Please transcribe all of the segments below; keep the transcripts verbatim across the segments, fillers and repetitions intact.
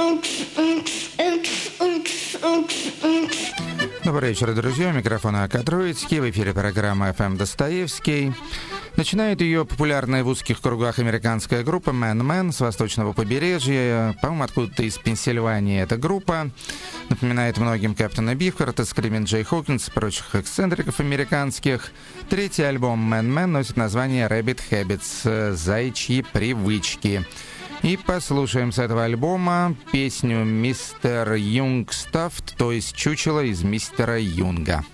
Добрый вечер, друзья. У микрофона Ака Троицкий. В эфире программа эф эм Достоевский. Начинает ее популярная в узких кругах американская группа Man Man с восточного побережья. По-моему, откуда-то из Пенсильвании эта группа. Напоминает многим Кэптона Бифхарта, Скримин Джей Хокинс и прочих эксцентриков американских. Третий альбом Man Man носит название Rabbit Habits — «Заячьи привычки». И послушаем с этого альбома песню «Мистер Юнг Stuffed», то есть «Чучело из мистера Юнга».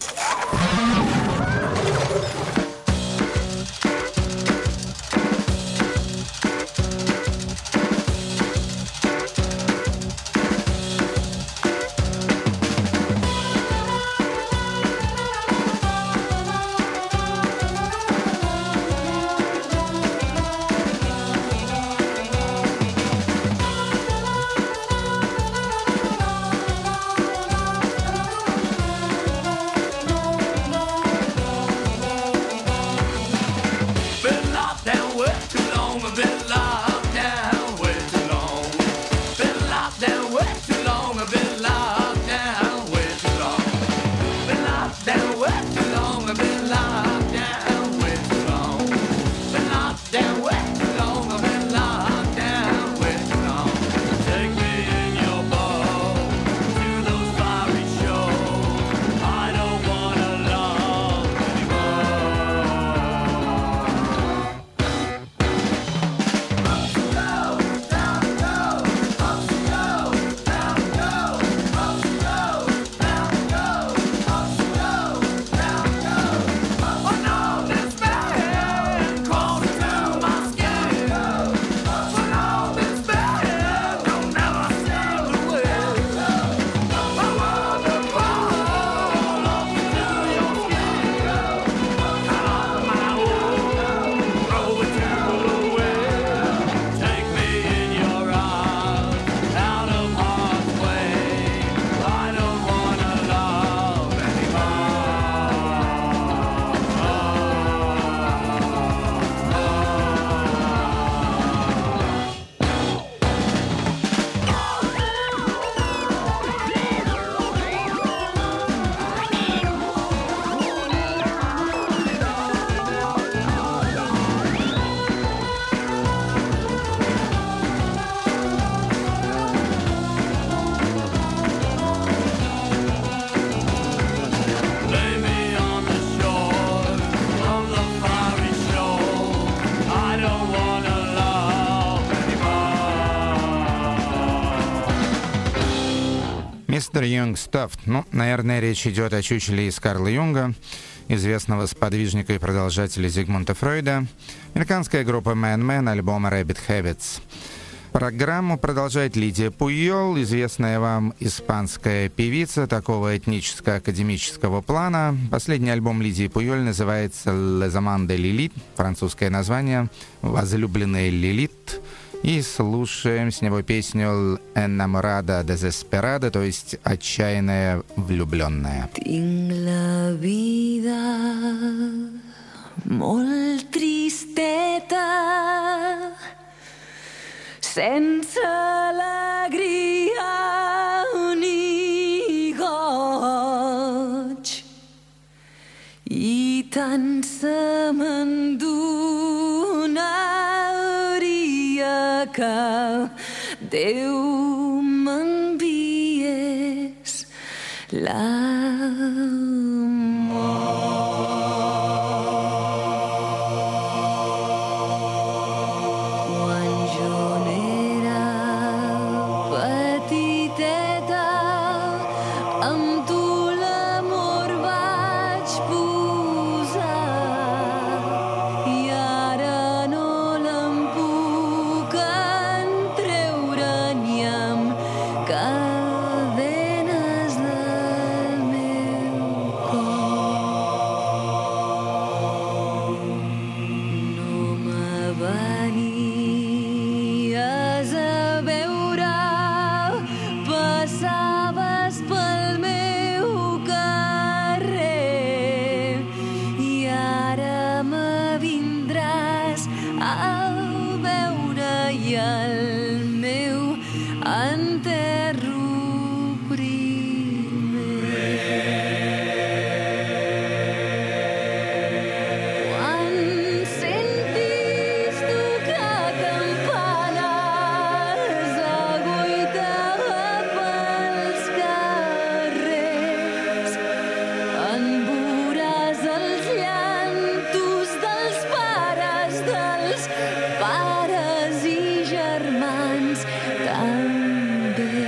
Мистер Юнг Stuffed. Ну, наверное, речь идет о чучеле из Карла Юнга, известного сподвижника и продолжателя Зигмунда Фройда. Американская группа Man Man, альбом Rabbit Habits. Программу продолжает Лидия Пуйол, известная вам испанская певица такого этническо-академического плана. Последний альбом Лидии Пуйол называется «Les Amants de Lilith», французское название «Возлюбленные Лилит». И слушаем с него песню «Enamorada desesperada», то есть «Отчаянная влюбленная». Tinc la vida molt tristeta, sense alegria ni goig, i tant se m'endonaria que Déu m'enviés l'amor. Cadenes del meu també.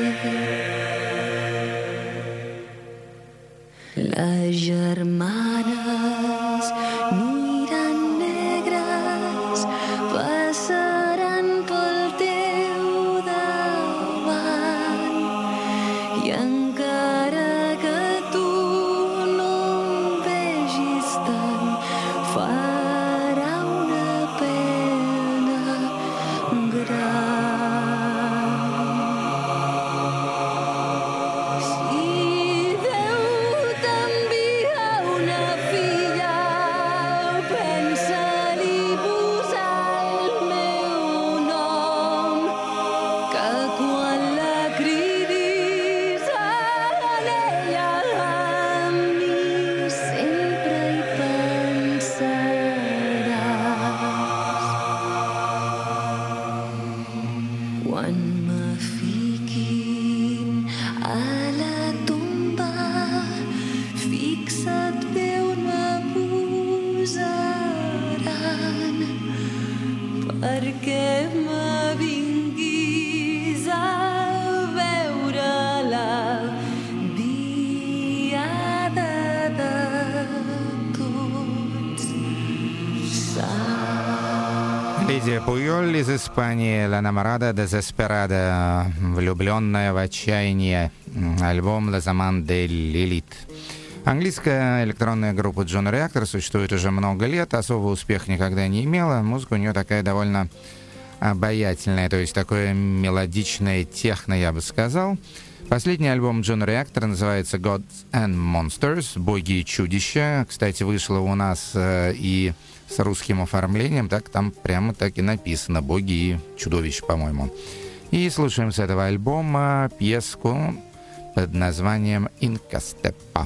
Les germanes aniran negres, passaran pel teu davant, i encara que tu no em vegis tant, farà una pena gran. Quan me fiquin a la tomba, fixa't bé on me posaran, perquè me vinguis a veure la diada de tots sants. Лидия Пуйоль из Испании, «La enamorada desesperada», влюбленная в отчаяние, альбом «Les Amants de Lilith». Английская электронная группа Juno Reactor существует уже много лет, особого успеха никогда не имела. Музыка у нее такая довольно обаятельная, то есть такое мелодичное техно, я бы сказал. Последний альбом Juno Reactor называется «Gods and Monsters», «Боги и чудища». Кстати, вышло у нас э, и с русским оформлением, так там прямо так и написано «Боги и чудовища», по-моему. И слушаем с этого альбома пьеску под названием «Инка Степпа».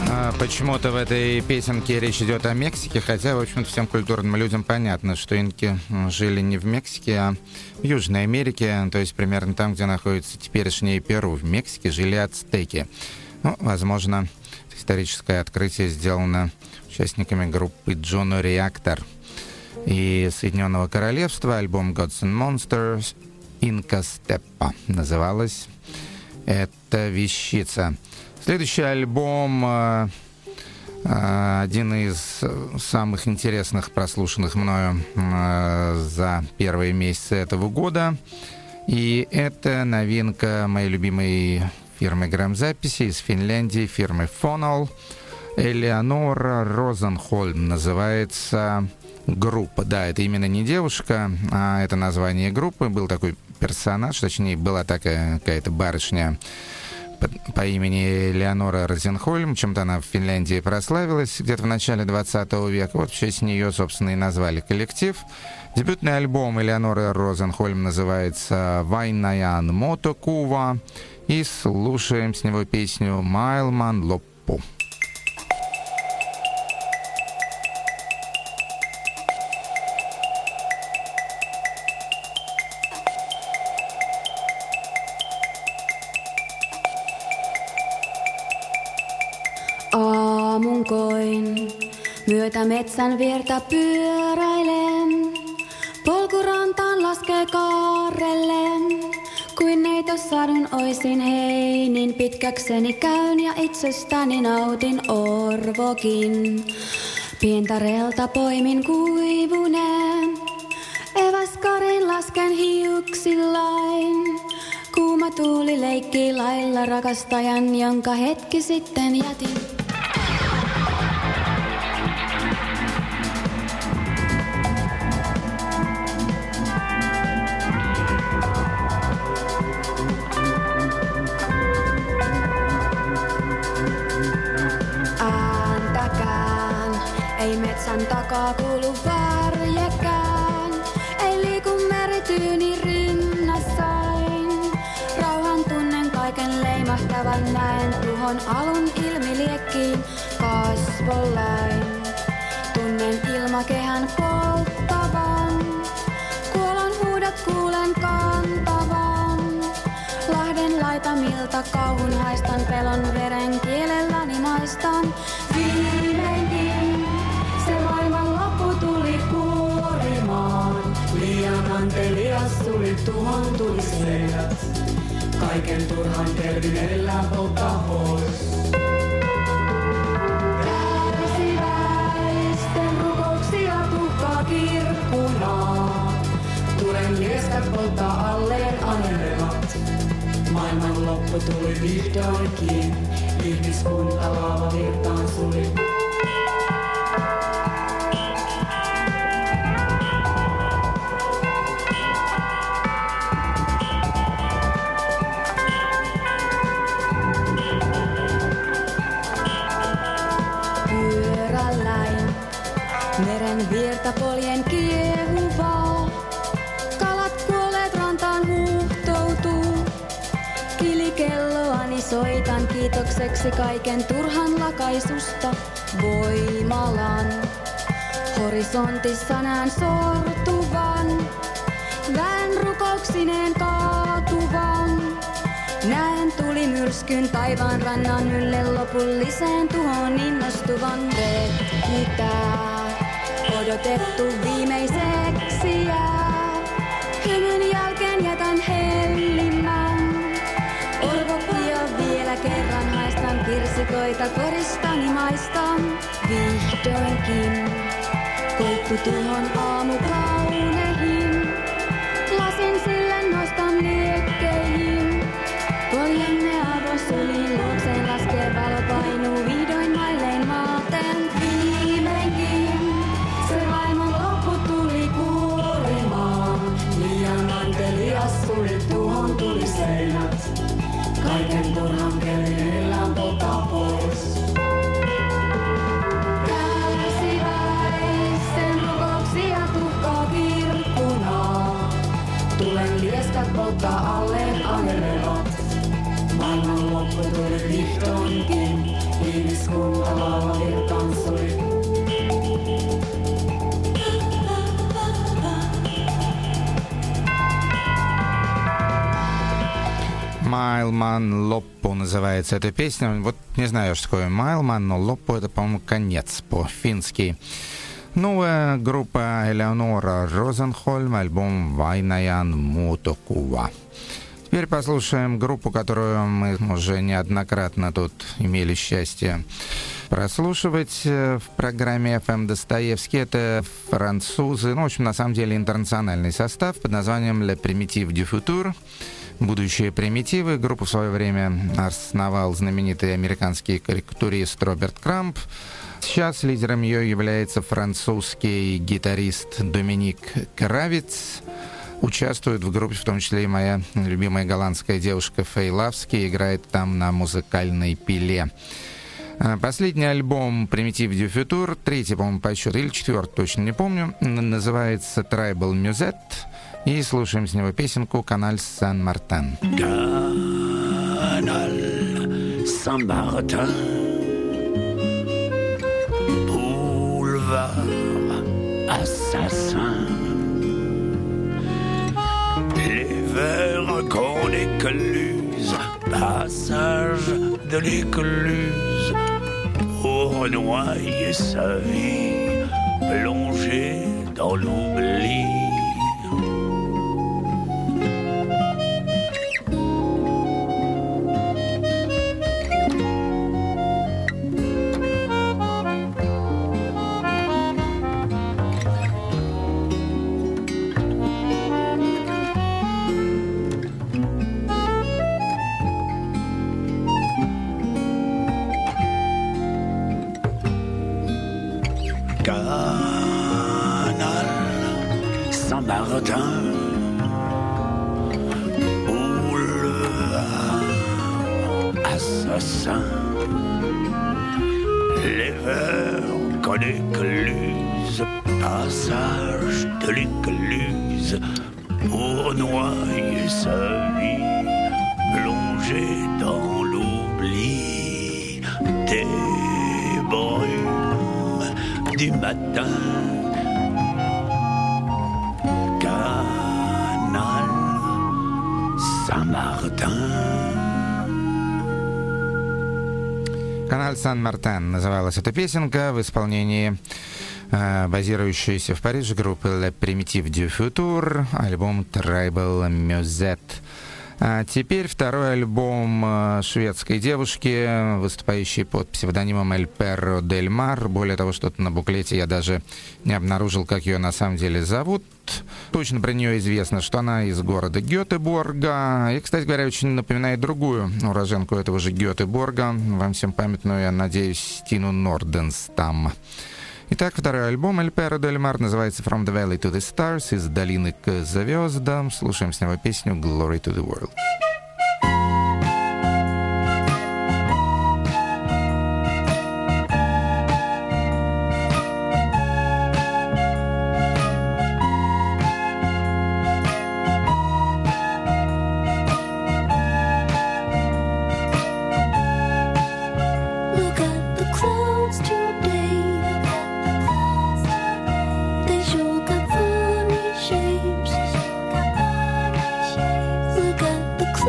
Почему-то в этой песенке речь идет о Мексике, хотя, в общем-то, всем культурным людям понятно, что инки жили не в Мексике, а в Южной Америке, то есть примерно там, где находится теперешнее Перу. В Мексике жили ацтеки. Ну, возможно, историческое открытие сделано участниками группы Juno Reactor и Соединенного Королевства. Альбом Gods and Monsters Inca Steppa называлась эта вещица. Следующий альбом э, э, один из самых интересных, прослушанных мною э, за первые месяцы этого года. И это новинка моей любимой фирмы грамзаписи из Финляндии, фирмы Fonal. Элеонора Розенхольм называется группа. Да, это именно не девушка, а это название группы. Был такой персонаж, точнее, была такая какая-то барышня по имени Леонора Розенхольм. Чем-то она в Финляндии прославилась где-то в начале двадцатого века. Вот в честь нее, собственно, и назвали коллектив. Дебютный альбом Элеоноры Розенхольм называется «Vainajan Motokuva». И слушаем с него песню «Maailman loppu». Aamun koin, myötä metsän viertä pyöräilen. Polkurantaan laskee kaarellen. Kuin neitos sadun oisin heinin, pitkäkseni käyn ja itsestäni nautin orvokin. Pientarelta poimin kuivuneen, eväskarin lasken hiuksillain. Kuuma tuuli leikkii lailla rakastajan, jonka hetki sitten jätin. Ei metsän takaa kuulu värjekään, ei liiku merityyni rinnassain. Rauhan tunnen kaiken leimahtavan, näen tuhon alun ilmiliekkiin kasvollain. Tunnen ilmakehän polttavan, kuolon huudot kuulen kantavan. Lahden laitamilta kauhun haistan, pelon veren kielelläni maistan. Viimeinkin se maailman loppu tuli kuorimaan. Liian antelias tuli tuhon tuli seinät. Kaiken turhan terveydellään polttaa pois. Kärsiväisten rukouksia tuhkaa kirkkunaa. Tulen lieskat polttaa alleen anelevat. Maailman loppu tuli vihdoinkin. Ihmiskunta laava virtaan suli. Pyörälläin meren virta poljen kiehuvaa. Kalat kuolleet rantaan huuhtoutuu. Kilikelloani soitan kiitokseksi kaiken turhan lakaisusta voimalan. Horisontissa näen sortuvan, väen rukouksineen kaatuvan. Näen tulimyrskyn taivaan rannan ylle lopulliseen tuhon innostuvan vetkitää. Odotettu viimeiseksi jää, hymyn jälkeen jätän hellimän. Orvokkia vielä kerran haistan, kirsikoita koristani maistan. Vihdoinkin koikku tuhon aamu kauneihin, lasin sille nostan liekkeihin. Poljenne arvosuliin luokseen laskee valo painuu vihdoin mailleen maaten. Viimeinkin se maailman loppu tuli kuorimaan. Liian antelias tuli tuhon tuli seinät. Kaiken turhan kelleillään polttaa pois. Kärsiväisten rukouksia tuhkaa kirkkunaa. Skumma virtansoi. «Майлман Лоппу» называется эта песня. Вот не знаю, что такое «Майлман», но «Лоппу» — это, по-моему, конец по-фински. Новая группа Элеонора Розенхольм, альбом «Вайнаян Мутокува». Теперь послушаем группу, которую мы уже неоднократно тут имели счастье прослушивать в программе эф эм Достоевский. Это французы, ну, в общем, на самом деле интернациональный состав под названием «Le Primitif du Futur». «Будущие примитивы». Группу в свое время основал знаменитый американский карикатурист Роберт Крамп. Сейчас лидером ее является французский гитарист Доминик Кравиц. Участвует в группе в том числе и моя любимая голландская девушка Фэй Лавски, играет там на музыкальной пиле. Последний альбом «Primitif du Futur», третий, по-моему, по счету, или четвертый, точно не помню, называется «Tribal Musette». И слушаем с него песенку «Каналь Сан-Мартен». Canal Saint-Martin, boulevard assassin, les vers qu'on écluse, passage de l'écluse, pour noyer sa vie, plongée dans l'oubli. Canal Saint-Martin, boulevard assassin, les vers qu'on écluse, passage de l'écluse, pour noyer sa vie, plongée dans l'oubli des brumes du matin. Canal Saint-Мартен. «Каналь Сан-Мартен» называлась эта песенка в исполнении э, базирующейся в Париже группы «Le Primitif du Futur», альбом «Tribal Musette». А теперь второй альбом э, шведской девушки, выступающей под псевдонимом «El Perro del Mar». Более того, что-то на буклете я даже не обнаружил, как ее на самом деле зовут. Точно про нее известно, что она из города Гетеборга. И, кстати говоря, очень напоминает другую уроженку этого же Гетеборга, вам всем памятную, я надеюсь, Тину Норденстам. Итак, второй альбом «El Perro del Mar» называется «From the Valley to the Stars», «Из долины к звездам». Слушаем с него песню «Glory to the World». The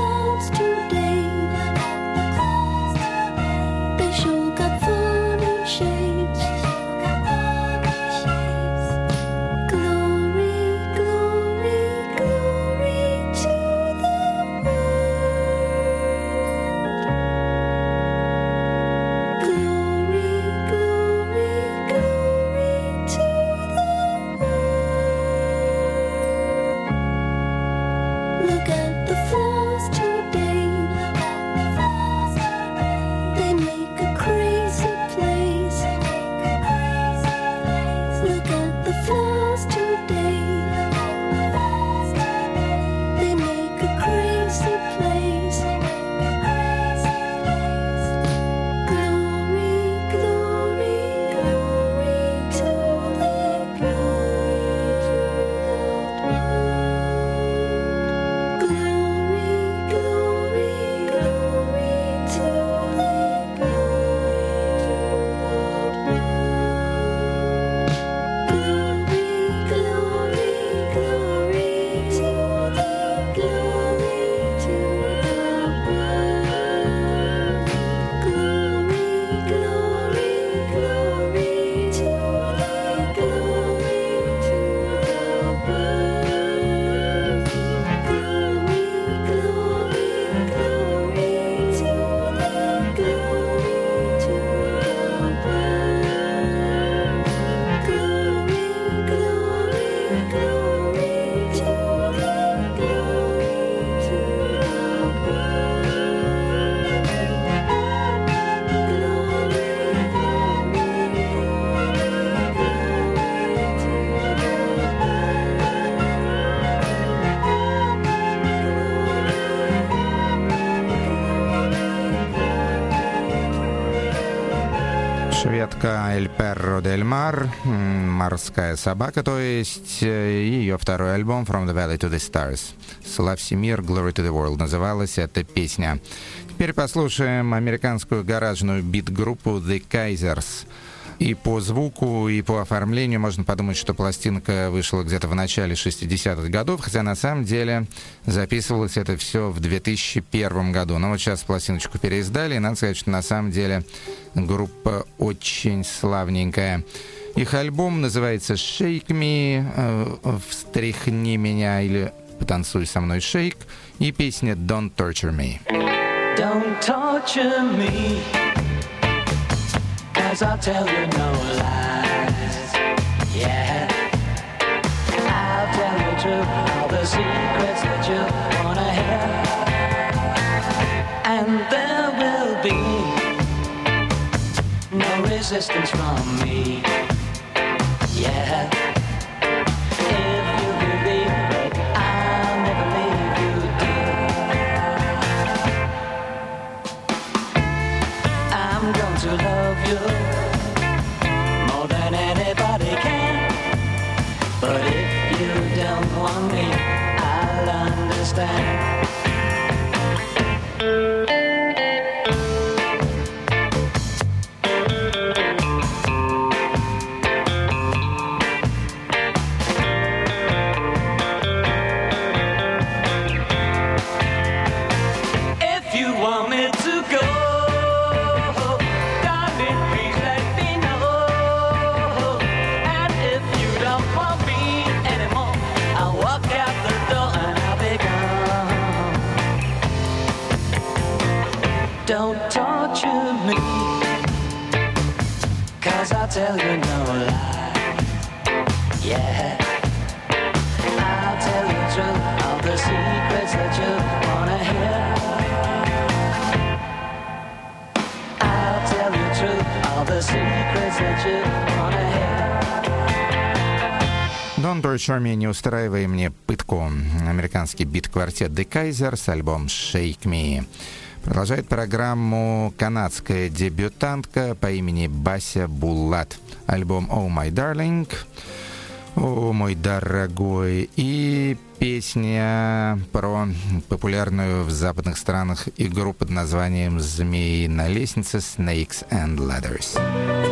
Шведка «El Perro del Mar», «Морская собака», то есть, и ее второй альбом «From the Valley to the Stars». «Славься мир, Glory to the World» называлась эта песня. Теперь послушаем американскую гаражную бит-группу The Kaisers. И по звуку, и по оформлению можно подумать, что пластинка вышла где-то в начале шестидесятых годов, хотя на самом деле записывалось это все в две тысячи первом году. Но вот сейчас пластиночку переиздали, и надо сказать, что на самом деле группа очень славненькая. Их альбом называется «Shake Me», «Встряхни меня» или «Потанцуй со мной, Shake», и песня «Don't Torture Me». Don't torture me, 'cause I'll tell you no lies, yeah. I'll tell you true, all the secrets that you wanna hear. And there will be no resistance from me, yeah. If you believe that I'll never leave you, dear, I'm going to love you more than anybody can. But if you don't want me, I'll understand. If you want me to go, darling, please let me know. And if you don't want me anymore, I'll walk out the door and I'll be gone. Don't torture me, 'cause I'll tell you no lies, yeah. I'll tell you true, all the secrets that you wanna hear. I'll tell you true, all the secrets that you wanna hear. «Don't Torture Me», «Не устраивай мне пытку». Американский бит-квартет The Kaisers, альбом «Shake Me». Продолжает программу канадская дебютантка по имени Бася Булат. Альбом «Oh My Darling», «О, мой дорогой», и песня про популярную в западных странах игру под названием «Змеи на лестнице» «Snakes and Ladders».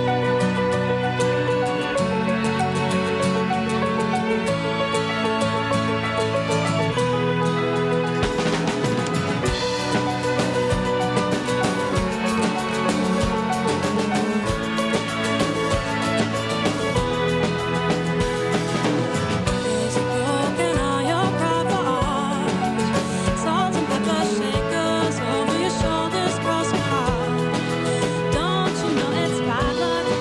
Is it broken on your private arms? Salt and pepper shakers over your shoulders, cross your heart. Don't you know it's bad luck?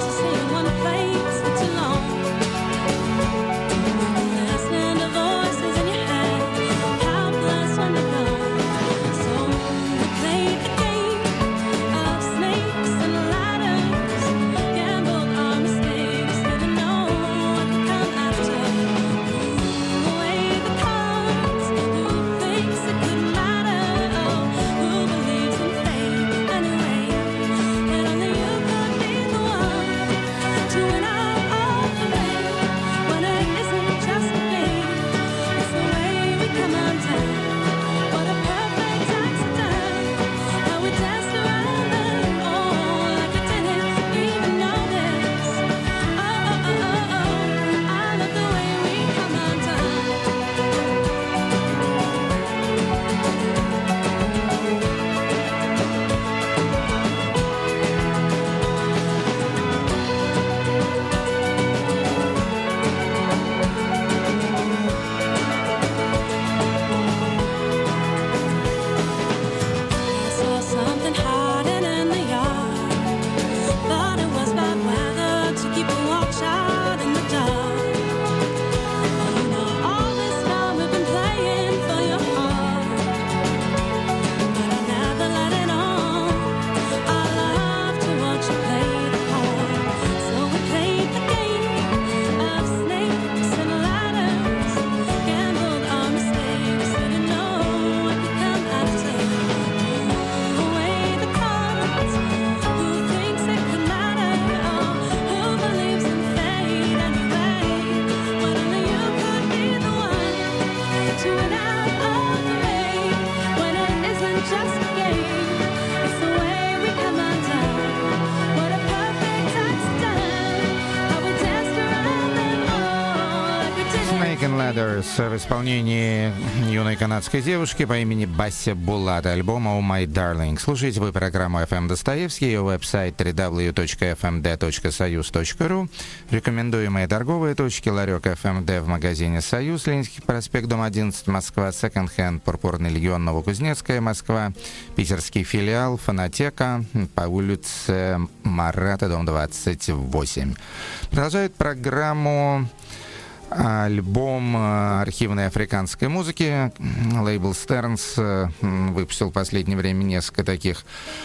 Ladders в исполнении юной канадской девушки по имени Басси Булат, альбома «Oh My Darling». Слушайте вы программу эф эм Достоевский, ее веб-сайт дабл ю дабл ю дабл ю точка эф эм дэ точка союз точка ру, рекомендуемые торговые точки: ларек эф эм дэ в магазине «Союз», Ленинский проспект, дом одиннадцать, Москва, Second Hand, Пурпурный легион, Новокузнецкая, Москва, питерский филиал, Фонотека по улице Марата, дом двадцать восемь. Продолжает программу альбом архивной африканской музыки. Лейбл Stearns выпустил в последнее время несколько таких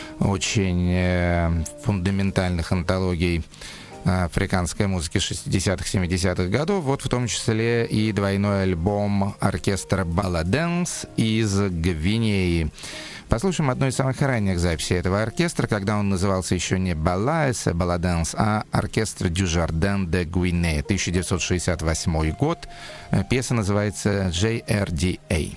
очень фундаментальных антологий африканской музыки шестидесятых-семидесятых годов. Вот в том числе и двойной альбом оркестра Baladance из Гвинеи. Послушаем одну из самых ранних записей этого оркестра, когда он назывался еще не Балаэс Baladance, а оркестр Дюжарден де Гуине, тысяча девятьсот шестьдесят восьмой год. Пьеса называется «джей ар ди эй».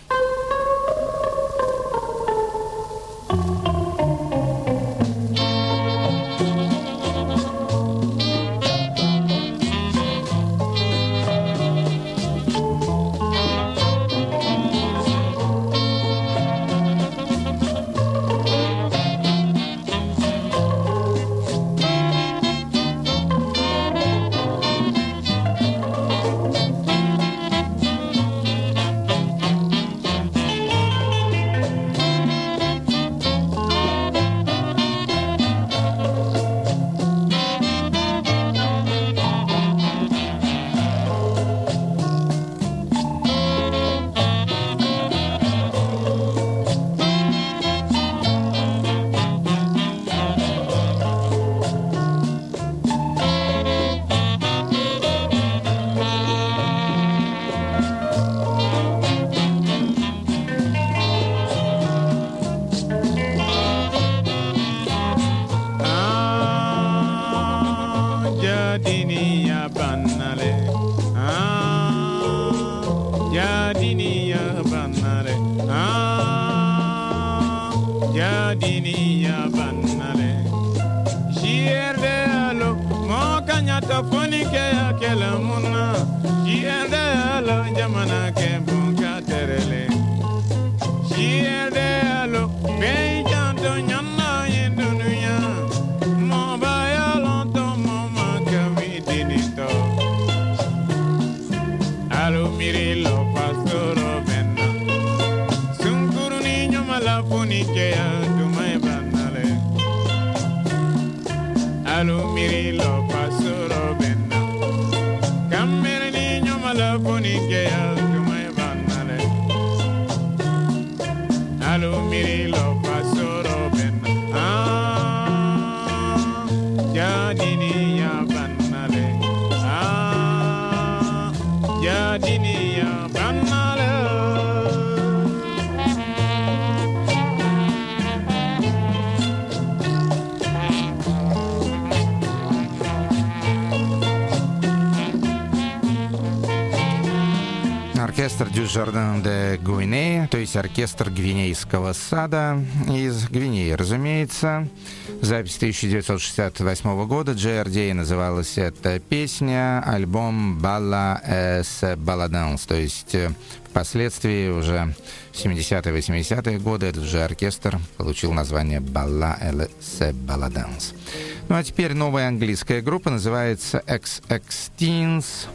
Оркестр Дюжарден де Гуине, то есть оркестр Гвинейского сада из Гвинеи, разумеется. Запись тысяча девятьсот шестьдесят восьмого года. джей ар ди эй называлась эта песня. Альбом «Balla es Baladance», то есть впоследствии уже в семидесятые и восьмидесятые годы этот же оркестр получил название «Balla es Baladance». Ну а теперь новая английская группа, называется икс икс Teens.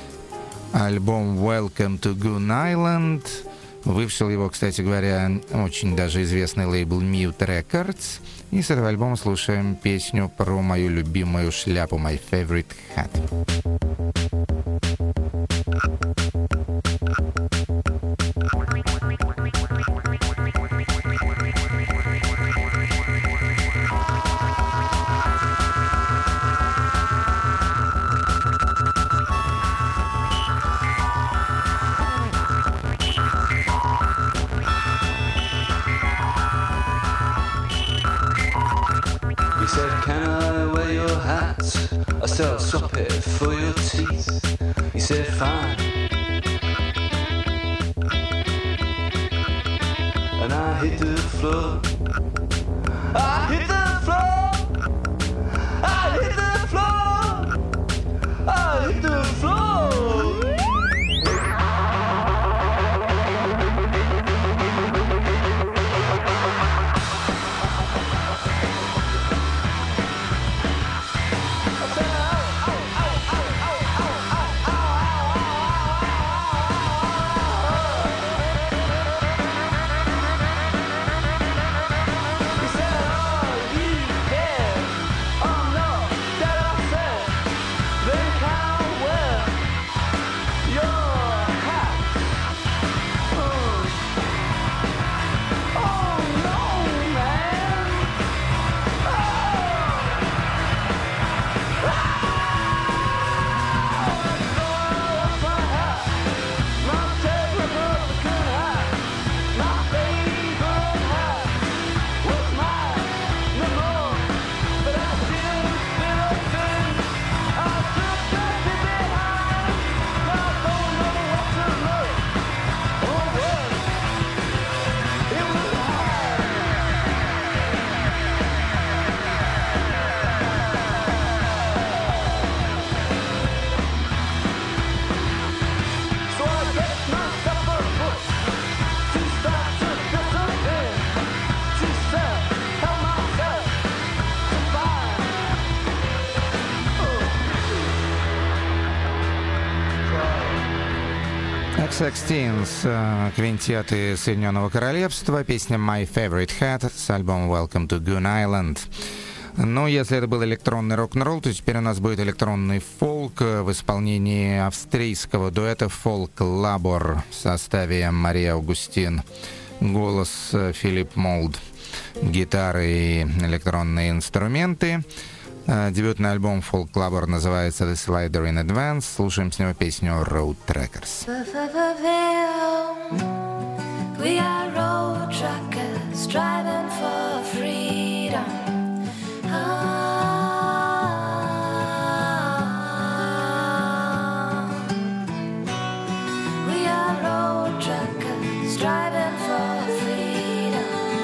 Альбом «Welcome to Goon Island». Выпустил его, кстати говоря, очень даже известный лейбл Mute Records. И с этого альбома слушаем песню про мою любимую шляпу «My Favorite Hat». I said I'll swap it for your teeth. He said fine. And I hit the floor. I hit the floor. I hit the floor. I hit the floor. Sexteens, квинтет из Соединенного Королевства, песня My Favorite Hat с альбома Welcome to Goon Island. Ну, если это был электронный рок-н-ролл, то теперь у нас будет электронный фолк в исполнении австрийского дуэта Folk Labor в составе Мария Аугустин, голос Филипп Молд, гитары и электронные инструменты. Дебютный альбом Folk Labor называется The Slider in Advance. Слушаем с него песню Road Trackers. We are road truckers striving for freedom. Ah, we are road truckers striving for freedom.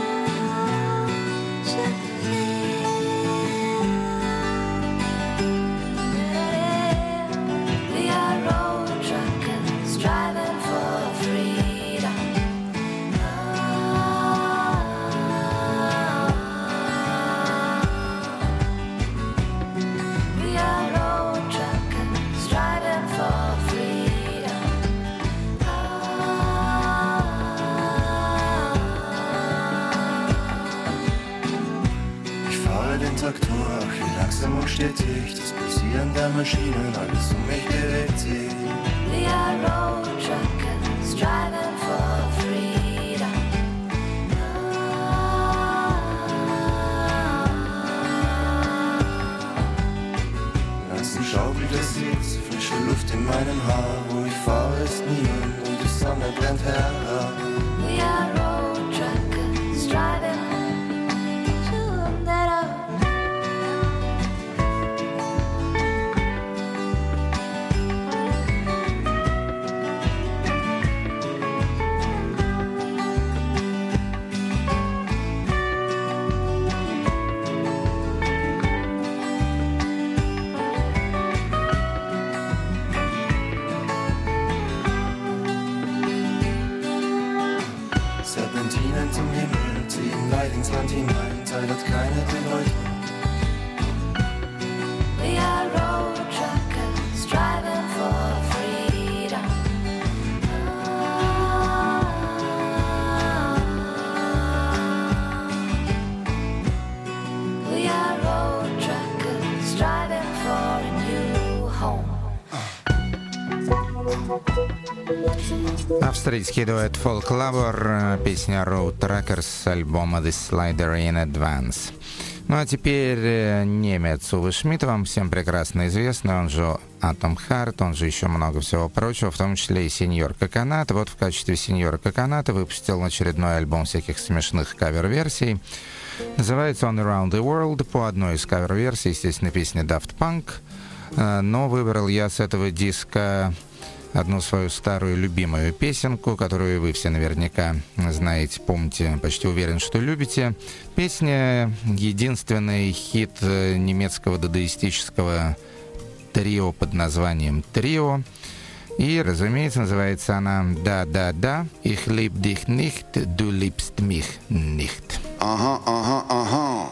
We are road truckers striving for freedom. We are road truckers striving for freedom. Ich fahre den Tag durch, wie langsam und stetig das Pulsieren der Maschinen, alles um mich bewegt sich. We are road truckers striving for freedom. Langsam schaukelt der Sitz, frische Luft in meinem Haar, wo ich fahre ist niemand und die Sonne brennt herab. We are road truckers striving to that up. Serpentinen zum Himmel, ziehen weit ins Land hinein, Zeit hat keine Bedeutung. We are road truckers striving for freedom. We are road truckers striving for a new home. Австрийский дуэт Folk Labor, песня Road Trackers с альбома The Slider in Advance. Ну а теперь немец Уве Шмидт, вам всем прекрасно известный, он же Atom Heart, он же еще много всего прочего, в том числе и Сеньор Коконат. Вот в качестве Сеньора Коконата выпустил очередной альбом всяких смешных кавер-версий. Называется он Around the World, по одной из кавер-версий, естественно, песни Daft Punk. Но выбрал я с этого диска одну свою старую любимую песенку, которую вы все наверняка знаете, помните, почти уверен, что любите. Песня — единственный хит немецкого дадаистического трио под названием «Трио». И, разумеется, называется она «Да-да-да, ich lieb dich nicht, du liebst mich nicht». Ага, ага, ага.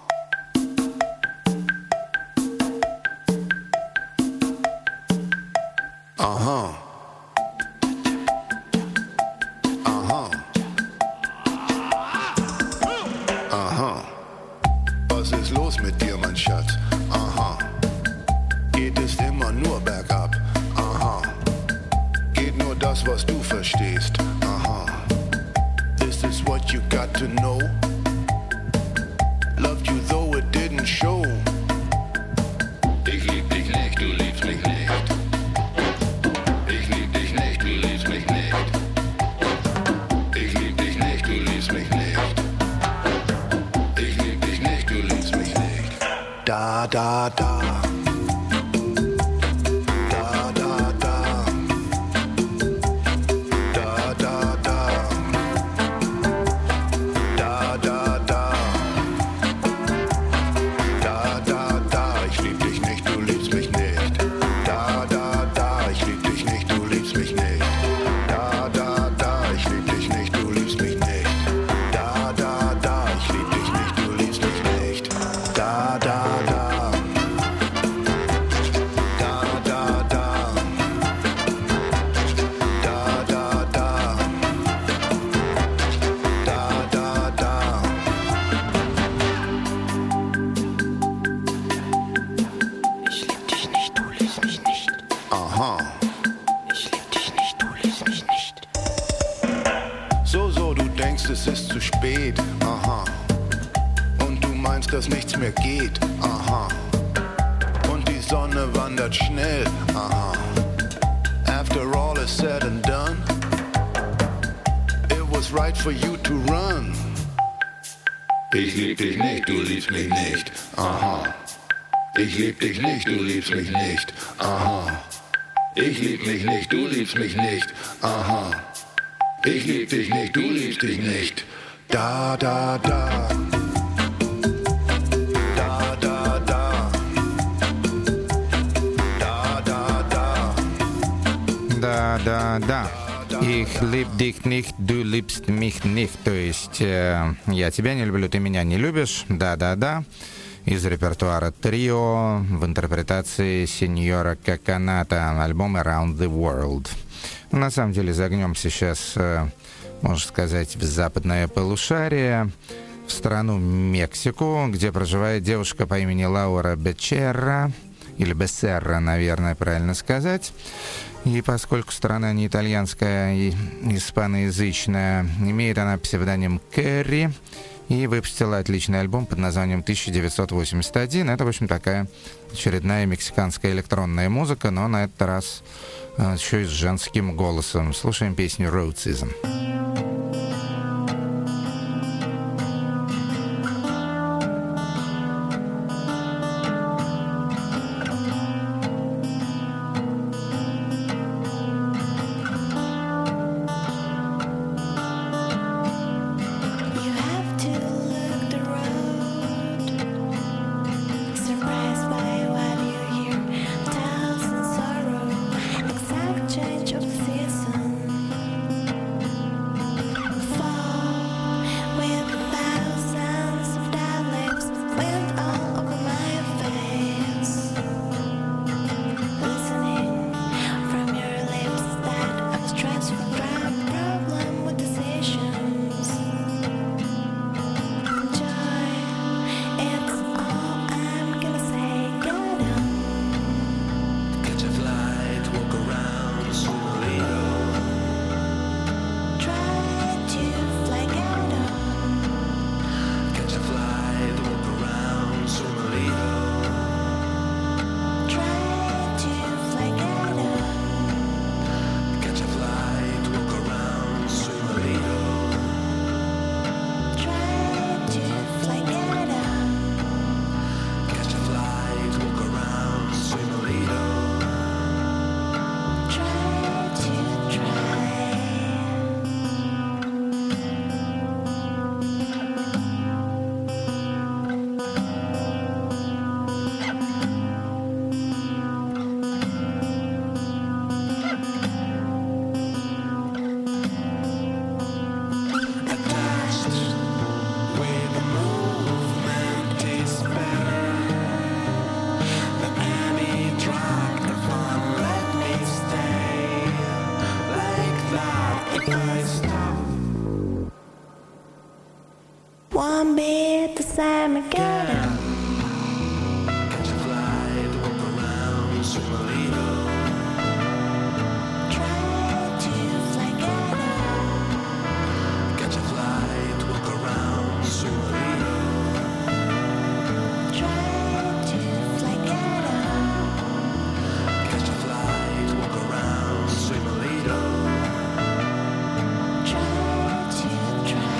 Aha. Aha. Aha. Was ist los mit dir, mein Schatz? Aha. Geht es immer nur bergab? Aha. Geht nur das, was du verstehst? Aha. Is this what you got to know? Loved you though it didn't show. Ich lieb dich nicht, du liebst mich nicht. Da, da, da. Da, da, da. Da, da, da. Da, da, da. Da, da, da. Ich lieb dich nicht, du liebst mich nicht. Da, da, da. Ich lieb dich nicht, du liebst mich nicht. Da, da, da. Ich lieb dich nicht, du liebst mich nicht. Da, da, da. Ich lieb dich nicht, du liebst mich nicht. Da, da, da. aha. Ich lieb dich nicht, du liebst mich nicht. So, so, du denkst, es ist zu spät, aha. Und du meinst, dass nichts mehr geht, aha. Und die Sonne wandert schnell, aha. After all is said and done, it was right for you to run. Ich lieb dich nicht, du liebst mich nicht, aha. Ich lieb dich nicht, du liebst mich nicht, aha. Ich lieb mich nicht, du liebst mich nicht, aha. Ich lieb dich nicht, du liebst dich nicht. Da, da, da. Da, da, da. Da, da, da. Да, да, да. Ich lieb dich nicht, du liebst mich nicht. То есть э, я тебя не люблю, ты меня не любишь. Да, да, да. Из репертуара трио в интерпретации сеньора Коконата, альбом Around the World. На самом деле загнем сейчас, э, можно сказать, в западное полушарие, в страну Мексику, где проживает девушка по имени Лаура Бечерра, или Бессерра, наверное, правильно сказать. И поскольку страна не итальянская и испаноязычная, имеет она псевдоним Кэрри и выпустила отличный альбом под названием тысяча девятьсот восемьдесят один. Это, в общем, такая очередная мексиканская электронная музыка, но на этот раз э, еще и с женским голосом. Слушаем песню «Road Season». You have to look the road, surprised by what you hear, tales and sorrow, exact change of the season. Fall with thousands of dead lips, wind all over my face. Listening from your lips that I'm stressed from drug problem with decisions. Joy, it's all I'm gonna say. Get on, Catch a flight, walk around, swim a little. try to fly. Get on, Catch a flight, walk around, swim a little. try to fly. Get on, Catch a flight, walk around, swim a little. try to fly. Get on, Catch a flight, walk around, swim a little. try to try. Attached with the movement is better than any drug. The fun let me stay like that if I stop. One bit the same again. Catch a flight, walk around, swim a little. Try to fly. Get on, Catch a flight, walk around, swim a little. try to fly. Get on, Catch a flight, walk around, swim a little. try to try.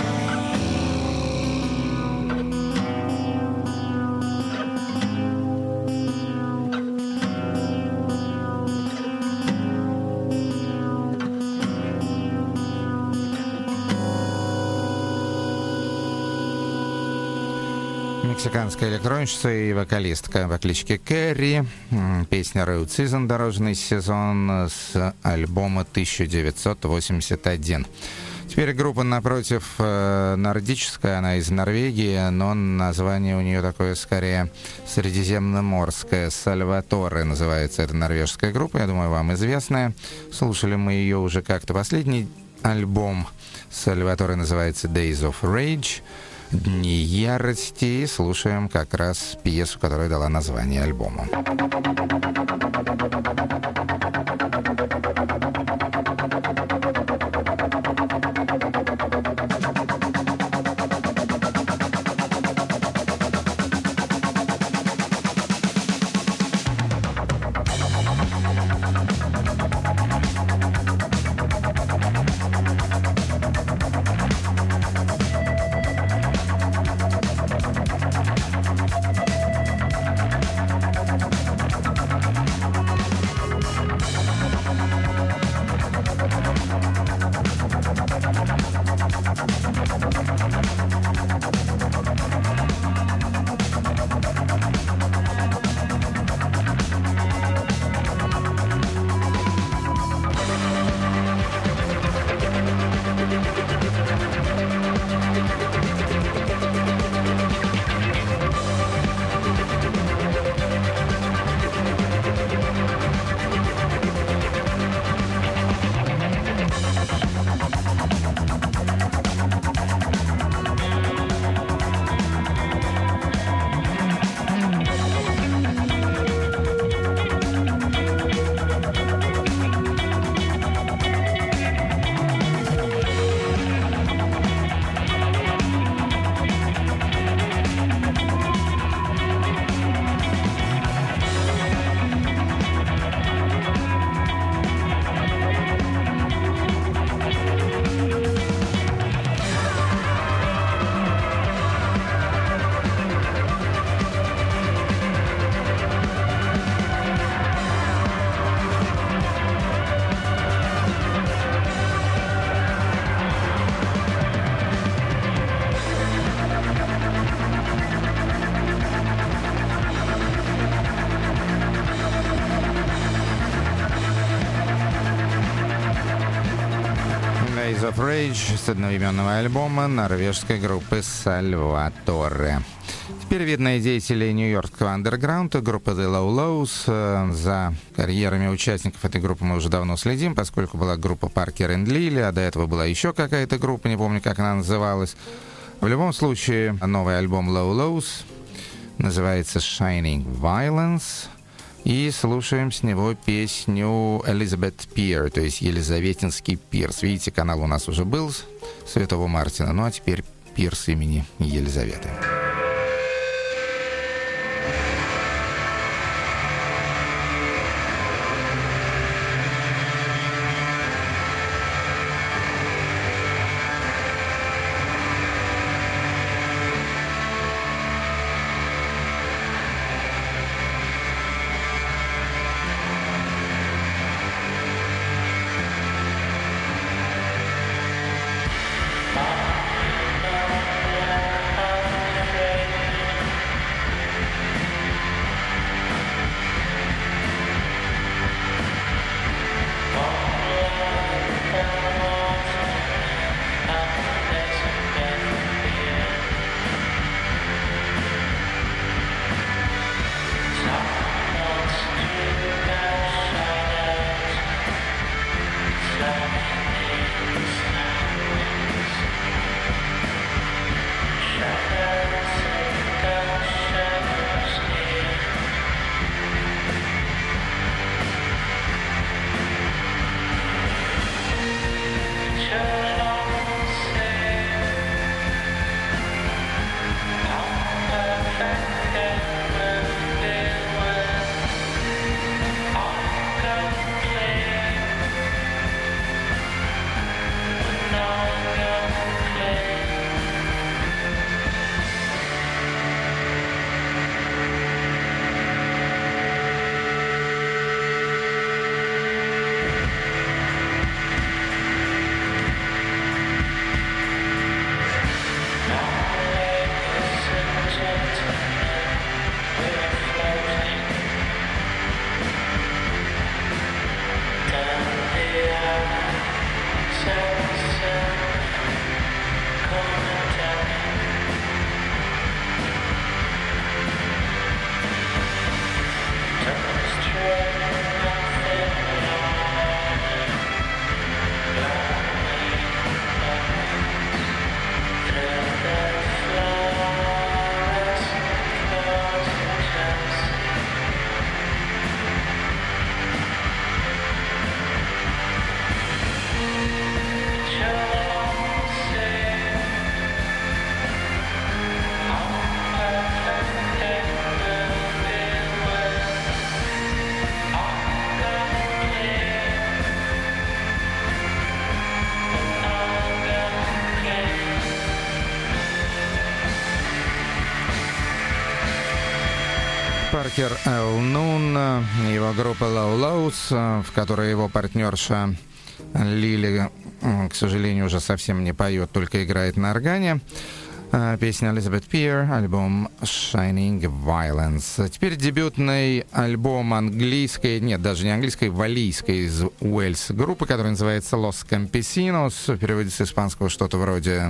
Мексиканская электронщица и вокалистка по кличке Кэрри. М, Песня «Road Season», дорожный сезон, с альбома тысяча девятьсот восемьдесят один. Теперь группа напротив э, нордическая, она из Норвегии, но название у нее такое скорее средиземноморское. «Сальваторе» называется эта норвежская группа, я думаю, вам известная. Слушали мы ее уже как-то. Последний альбом «Сальваторе» называется «Days of Rage», «Дни ярости», и слушаем как раз пьесу, которая дала название альбому. Rise of Rage с одноименного альбома норвежской группы Salvatore. Теперь видные деятели нью-йоркского андерграунда, группы The Low Lows. За карьерами участников этой группы мы уже давно следим, поскольку была группа Parker and Lily, а до этого была еще какая-то группа, не помню, как она называлась. В любом случае, новый альбом Low Lows называется Shining Violence. И слушаем с него песню Elizabeth Pier, то есть Елизаветинский пирс. Видите, канал у нас уже был Святого Мартина, ну а теперь пирс имени Елизаветы. Паркер Эл Нун, его группа Low Lows, в которой его партнерша Лили, к сожалению, уже совсем не поет, только играет на органе. Песня Elizabeth Pier, альбом Shining Violence. Теперь дебютный альбом английской, нет, даже не английской, валлийской из Уэльс группы, которая называется Los Campesinos. В переводе с испанского что-то вроде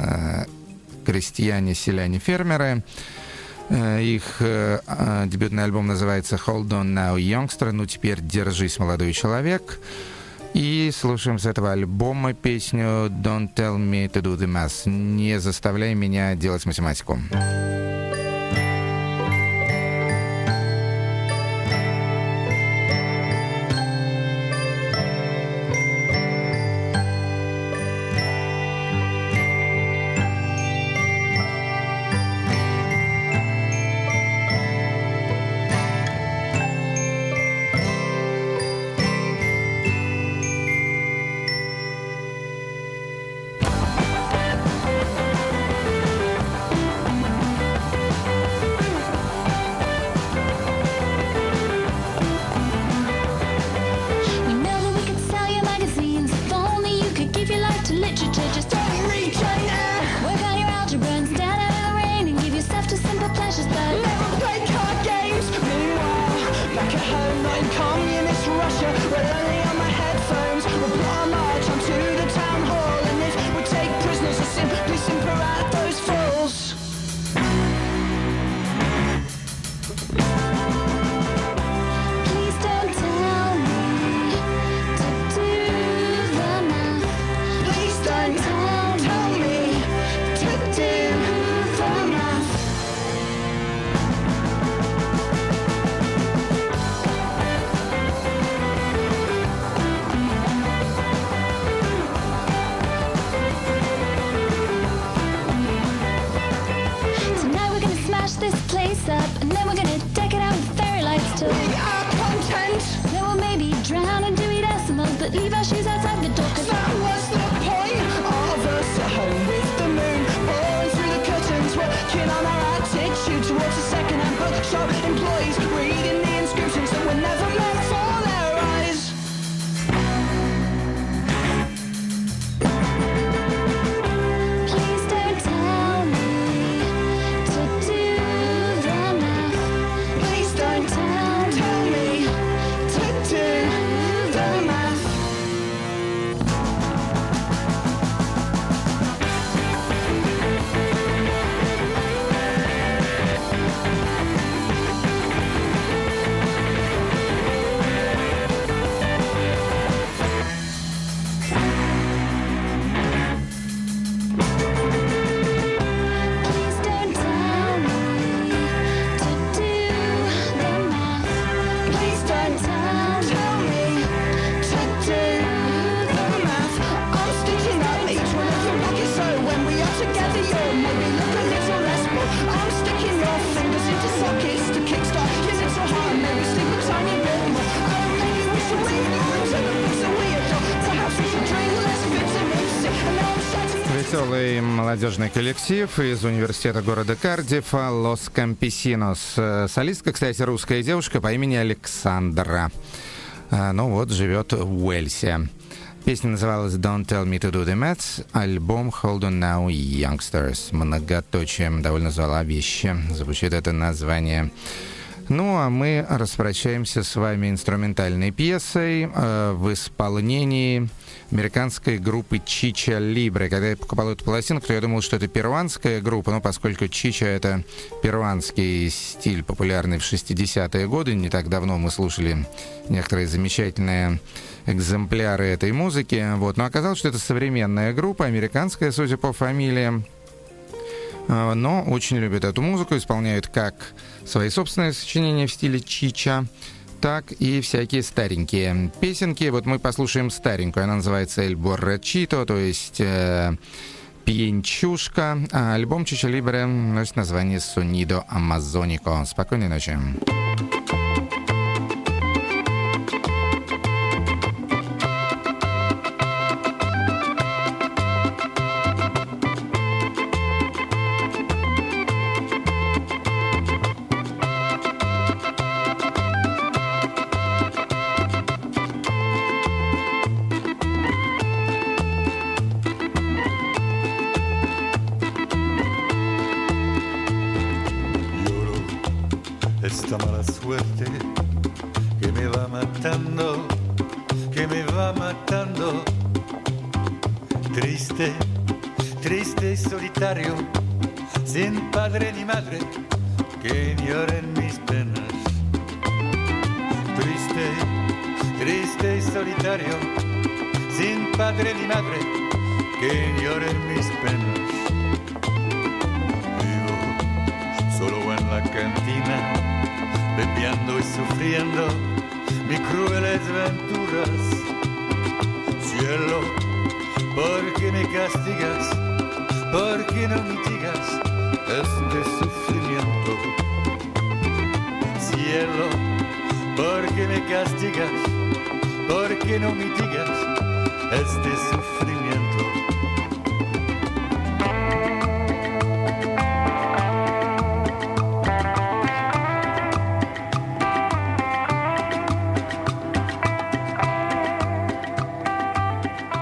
«Крестьяне, селяне, фермеры». Их э, дебютный альбом называется Hold On Now Youngster, ну теперь держись, молодой человек. И слушаем с этого альбома песню Don't Tell Me To Do The Math, не заставляй меня делать математику. we are content. Yeah, well, maybe drown and do eat decimals, but leave our shoes outside the door. 'Cause That was the point of us at home with the moon pouring through the curtains, working on our attitude towards a second-hand bookshop. Employees reading the inscriptions that were never meant for their eyes. please don't tell me to do the math. Please don't Tell tell me to do the math. Please don't tell me to do the math. Please don't tell me to do the math. I'm sticking up each one of your pockets, so when we are together, you'll maybe look a little less bored. I'm sticking your fingers into sockets to kickstart your little heart, maybe sleep a tiny bit more. Oh, maybe we should wait to the bits that we adore. Perhaps we should drink less vitamin C. And now I'm starting. Веселый молодежный коллектив из университета города Кардифа «Лос Кампесинос». Э, Солистка, кстати, русская девушка по имени Александра. Э, Ну вот, живет в Уэльсе. Песня называлась «Don't Tell Me To Do The Math», альбом «Hold On Now Youngsters». Многоточием довольно зловеще звучит это название. Ну, а мы распрощаемся с вами инструментальной пьесой э, в исполнении американской группы Чича Либре. Когда я покупал эту пластинку, то я думал, что это перуанская группа, но поскольку Чича — это перуанский стиль, популярный в шестидесятые годы, не так давно мы слушали некоторые замечательные экземпляры этой музыки, вот, но оказалось, что это современная группа, американская, судя по фамилиям, но очень любят эту музыку, исполняют как свои собственные сочинения в стиле Чича, так и всякие старенькие песенки. Вот мы послушаем старенькую, она называется «Эль Боррачито», то есть э, «Пьянчушка», а альбом Чича Либре носит название «Сонидо Амазонико». Спокойной ночи. Esta mala suerte que me va matando, que me va matando. Triste, triste y solitario, sin padre ni madre, que lloren mis penas. Triste, triste y solitario, sin padre ni madre, que lloren mis penas. Vivo solo en la cantina, bebiendo y sufriendo mis crueles venturas. Cielo, ¿por qué me castigas? ¿Por qué no mitigas este sufrimiento? Cielo, ¿por qué me castigas? ¿Por qué no mitigas este sufrimiento?